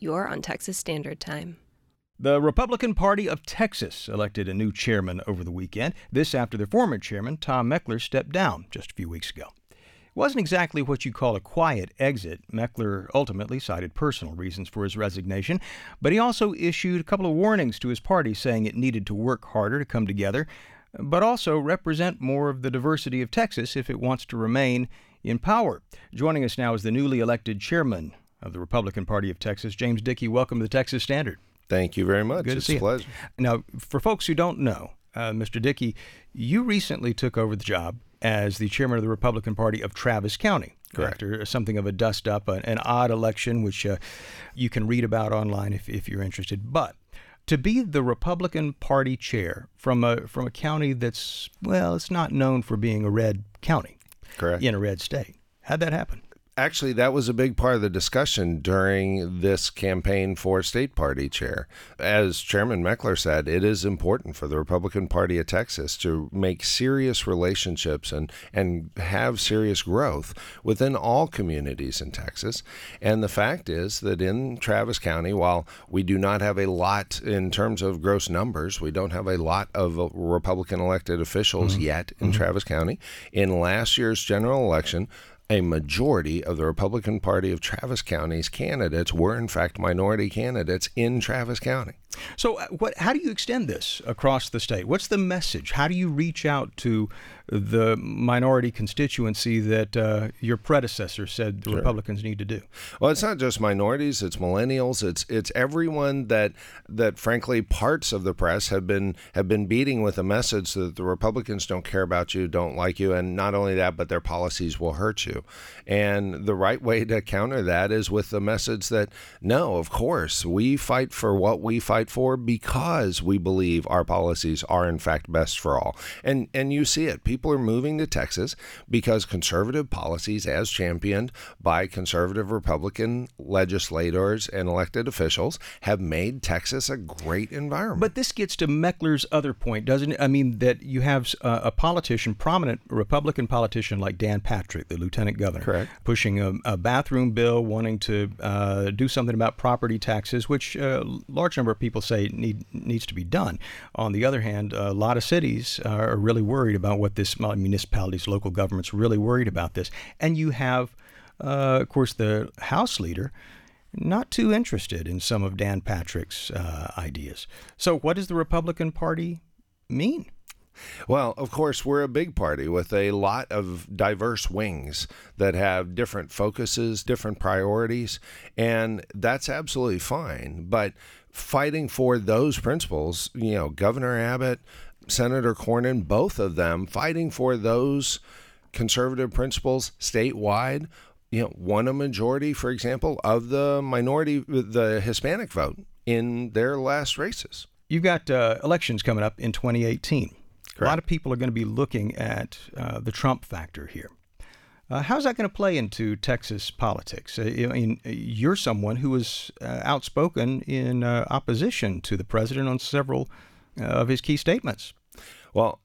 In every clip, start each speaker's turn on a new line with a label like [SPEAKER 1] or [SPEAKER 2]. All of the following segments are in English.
[SPEAKER 1] You're on Texas Standard Time.
[SPEAKER 2] The Republican Party of Texas elected a new chairman over the weekend. This after their former chairman, Tom Meckler, stepped down just a few weeks ago. It wasn't exactly what you call a quiet exit. Meckler ultimately cited personal reasons for his resignation, but he also issued a couple of warnings to his party, saying it needed to work harder to come together, but also represent more of the diversity of Texas if it wants to remain in power. Joining us now is the newly elected chairman of the Republican Party of Texas, James Dickey. Welcome to the Texas Standard.
[SPEAKER 3] Thank you very much.
[SPEAKER 2] Good
[SPEAKER 3] it's
[SPEAKER 2] to see
[SPEAKER 3] a pleasure.
[SPEAKER 2] Now, for folks who don't know, Mr. Dickey, you recently took over the job as the chairman of the Republican Party of Travis County.
[SPEAKER 3] Correct.
[SPEAKER 2] After something of a dust-up, an odd election, which you can read about online if you're interested. But to be the Republican Party chair from a county that's, well, it's not known for being a red county.
[SPEAKER 3] Correct.
[SPEAKER 2] In a red state. How'd that happen?
[SPEAKER 3] Actually, that was a big part of the discussion during this campaign for state party chair. As Chairman Meckler said, it is important for the Republican Party of Texas to make serious relationships and have serious growth within all communities in Texas. And the fact is that in Travis County, while we do not have a lot in terms of gross numbers, we don't have a lot of Republican elected officials yet in Travis County. In last year's general election, a majority of the Republican Party of Travis County's candidates were, in fact, minority candidates in Travis County.
[SPEAKER 2] So how do you extend this across the state? What's the message? How do you reach out to the minority constituency that your predecessor said the Republicans need to do?
[SPEAKER 3] Well, it's not just minorities, it's millennials, it's everyone that frankly parts of the press have been beating with a message that the Republicans don't care about you, don't like you, and not only that, but their policies will hurt you. And the right way to counter that is with the message that, no, of course, we fight for what we fight for because we believe our policies are in fact best for all. And you see it. People are moving to Texas because conservative policies, as championed by conservative Republican legislators and elected officials, have made Texas a great environment.
[SPEAKER 2] But this gets to Meckler's other point, doesn't it? I mean, that you have a politician, prominent Republican politician like Dan Patrick, the lieutenant governor,
[SPEAKER 3] correct,
[SPEAKER 2] pushing a bathroom bill, wanting to do something about property taxes, which a large number of people say needs to be done. On the other hand, a lot of cities are really worried about what this, municipalities, local governments, really worried about this. And you have, of course, the House leader not too interested in some of Dan Patrick's ideas. So what does the Republican Party mean?
[SPEAKER 3] Well, of course, we're a big party with a lot of diverse wings that have different focuses, different priorities, and that's absolutely fine. But fighting for those principles, Governor Abbott, Senator Cornyn, both of them fighting for those conservative principles statewide, won a majority, for example, of the minority, the Hispanic vote in their last races.
[SPEAKER 2] You've got elections coming up in 2018.
[SPEAKER 3] Correct.
[SPEAKER 2] A lot of people are going to be looking at the Trump factor here. How's that going to play into Texas politics? You're someone who was outspoken in opposition to the president on several of his key statements.
[SPEAKER 3] Well,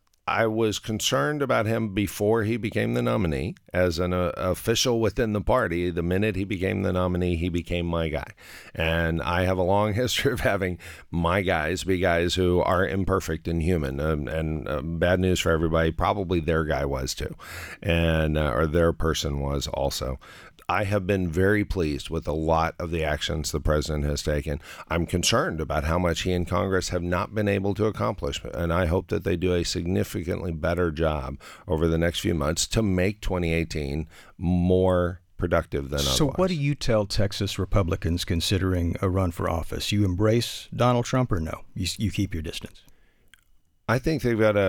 [SPEAKER 3] I was concerned about him before he became the nominee. As an official within the party, the minute he became the nominee, he became my guy. And I have a long history of having my guys be guys who are imperfect and human. And bad news for everybody, probably their guy was too, and or their person was also. I have been very pleased with a lot of the actions the president has taken. I'm concerned about how much he and Congress have not been able to accomplish, and I hope that they do a significantly better job over the next few months to make 2018 more productive than otherwise.
[SPEAKER 2] So what do you tell Texas Republicans considering a run for office? You embrace Donald Trump or no? You keep your distance?
[SPEAKER 3] I think they've got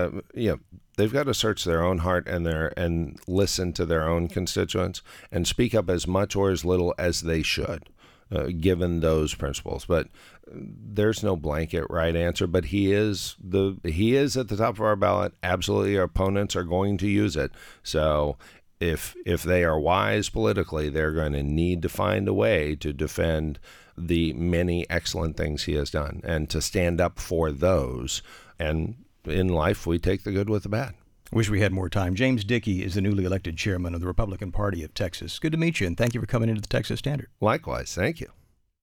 [SPEAKER 3] to search their own heart and listen to their own constituents and speak up as much or as little as they should, given those principles. But there's no blanket right answer. But he is at the top of our ballot. Absolutely, our opponents are going to use it. So if they are wise politically, they're going to need to find a way to defend the many excellent things he has done and to stand up for those. And in life, we take the good with the bad.
[SPEAKER 2] Wish we had more time. James Dickey is the newly elected chairman of the Republican Party of Texas. Good to meet you, and thank you for coming into the Texas Standard.
[SPEAKER 3] Likewise. Thank you.